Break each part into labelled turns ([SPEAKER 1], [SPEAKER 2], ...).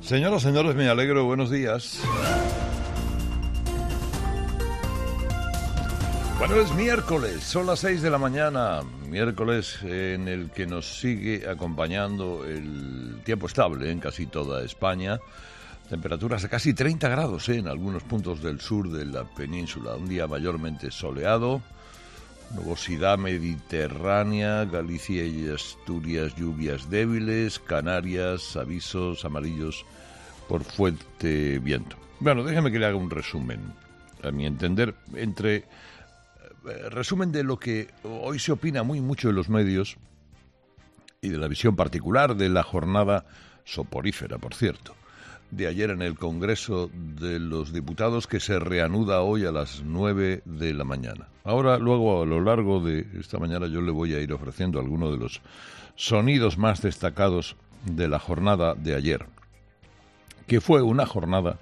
[SPEAKER 1] Señoras, señores, me alegro, buenos días. Bueno, es miércoles, son las 6 de la mañana, miércoles en el que nos sigue acompañando el tiempo estable en casi toda España. Temperaturas de casi 30 grados en algunos puntos del sur de la península. Un día mayormente soleado, nubosidad mediterránea, Galicia y Asturias lluvias débiles, Canarias avisos amarillos por fuerte viento. Bueno, déjeme que le haga un resumen, a mi entender, resumen de lo que hoy se opina muy mucho en los medios y de la visión particular de la jornada soporífera, por cierto, de ayer en el Congreso de los Diputados, que se reanuda hoy a las 9 de la mañana. Ahora, luego, a lo largo de esta mañana, yo le voy a ir ofreciendo algunos de los sonidos más destacados de la jornada de ayer, que fue una jornada,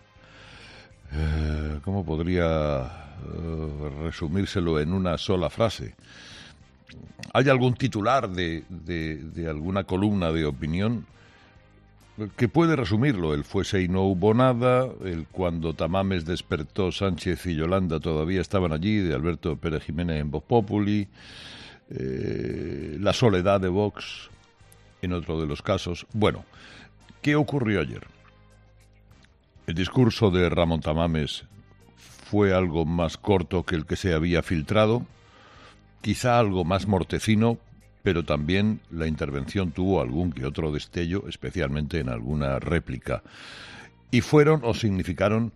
[SPEAKER 1] ¿cómo podría resumírselo en una sola frase? ¿Hay algún titular de alguna columna de opinión que puede resumirlo? El fuese y no hubo nada, el cuando Tamames despertó, Sánchez y Yolanda todavía estaban allí, de Alberto Pérez Jiménez en Voz Populi, la soledad de Vox en otro de los casos. Bueno, ¿qué ocurrió ayer? El discurso de Ramón Tamames fue algo más corto que el que se había filtrado, quizá algo más mortecino, pero también la intervención tuvo algún que otro destello, especialmente en alguna réplica. Y fueron o significaron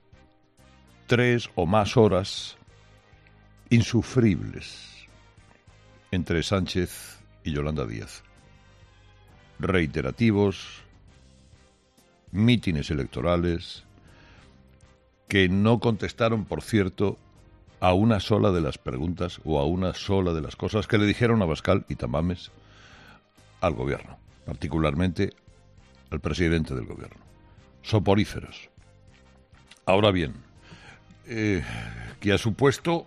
[SPEAKER 1] 3 o más horas insufribles entre Sánchez y Yolanda Díaz. Reiterativos, mítines electorales, que no contestaron, por cierto, a una sola de las preguntas o a una sola de las cosas que le dijeron Abascal y Tamames al gobierno, particularmente al presidente del gobierno. Soporíferos. Ahora bien, que ha supuesto,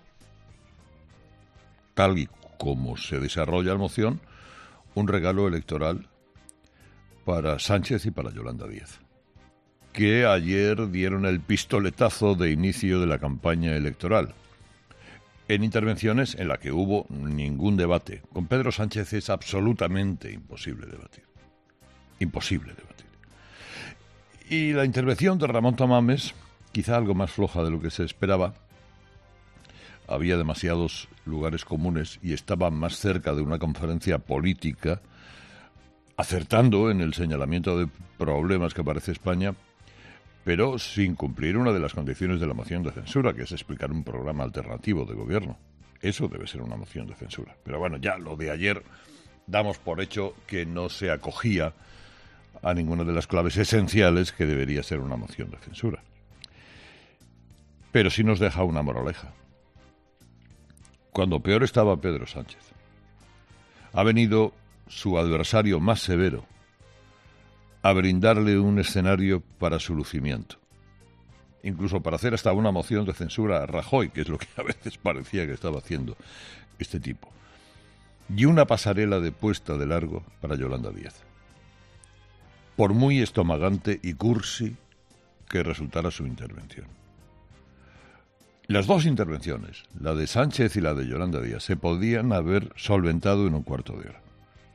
[SPEAKER 1] tal y como se desarrolla la moción, un regalo electoral para Sánchez y para Yolanda Díaz, que ayer dieron el pistoletazo de inicio de la campaña electoral, en intervenciones en las que hubo ningún debate. Con Pedro Sánchez es absolutamente imposible debatir. Imposible debatir. Y la intervención de Ramón Tamames, quizá algo más floja de lo que se esperaba, había demasiados lugares comunes y estaba más cerca de una conferencia política, acertando en el señalamiento de problemas que padece España, pero sin cumplir una de las condiciones de la moción de censura, que es explicar un programa alternativo de gobierno. Eso debe ser una moción de censura. Pero bueno, ya lo de ayer damos por hecho que no se acogía a ninguna de las claves esenciales que debería ser una moción de censura. Pero sí nos deja una moraleja. Cuando peor estaba Pedro Sánchez, ha venido su adversario más severo a brindarle un escenario para su lucimiento, incluso para hacer hasta una moción de censura a Rajoy, que es lo que a veces parecía que estaba haciendo este tipo, y una pasarela de puesta de largo para Yolanda Díaz, por muy estomagante y cursi que resultara su intervención. Las dos intervenciones, la de Sánchez y la de Yolanda Díaz, se podían haber solventado en un cuarto de hora,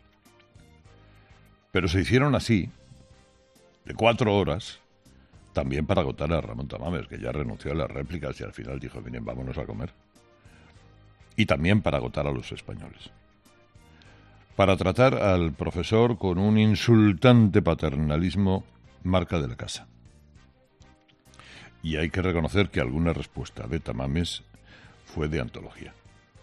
[SPEAKER 1] pero se hicieron así, de 4 horas, también para agotar a Ramón Tamames, que ya renunció a las réplicas y al final dijo, miren, vámonos a comer. Y también para agotar a los españoles. Para tratar al profesor con un insultante paternalismo marca de la casa. Y hay que reconocer que alguna respuesta de Tamames fue de antología.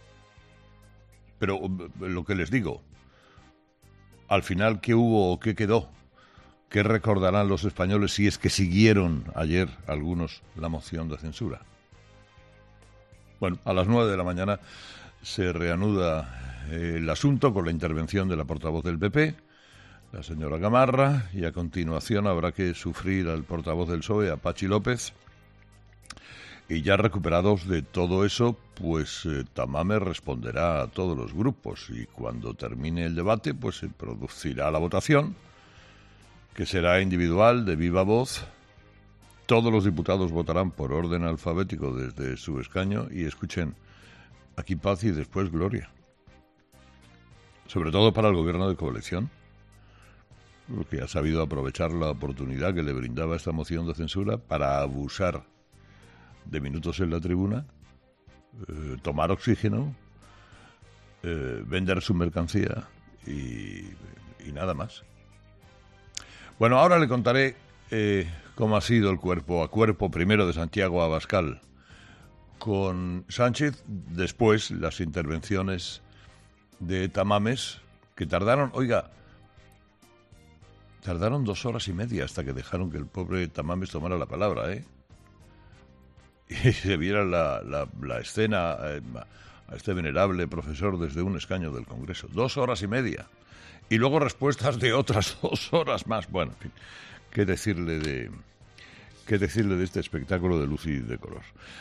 [SPEAKER 1] Pero lo que les digo, al final, ¿qué hubo o qué quedó? ¿Qué recordarán los españoles si es que siguieron ayer algunos la moción de censura? Bueno, a las 9 de la mañana se reanuda el asunto con la intervención de la portavoz del PP, la señora Gamarra, y a continuación habrá que sufrir al portavoz del PSOE, a Pachi López. Y ya recuperados de todo eso, pues Tamames responderá a todos los grupos y cuando termine el debate, pues se producirá la votación, que será individual, de viva voz. Todos los diputados votarán por orden alfabético desde su escaño y escuchen, aquí paz y después gloria. Sobre todo para el gobierno de coalición, porque ha sabido aprovechar la oportunidad que le brindaba esta moción de censura para abusar de minutos en la tribuna, tomar oxígeno, vender su mercancía y nada más. Bueno, ahora le contaré cómo ha sido el cuerpo a cuerpo, primero de Santiago Abascal con Sánchez, después las intervenciones de Tamames, que tardaron 2 horas y media hasta que dejaron que el pobre Tamames tomara la palabra, y se viera la escena a este venerable profesor desde un escaño del Congreso. 2 horas y media. Y luego respuestas de otras 2 horas más. Bueno, en fin, ¿qué decirle de este espectáculo de luz y de color?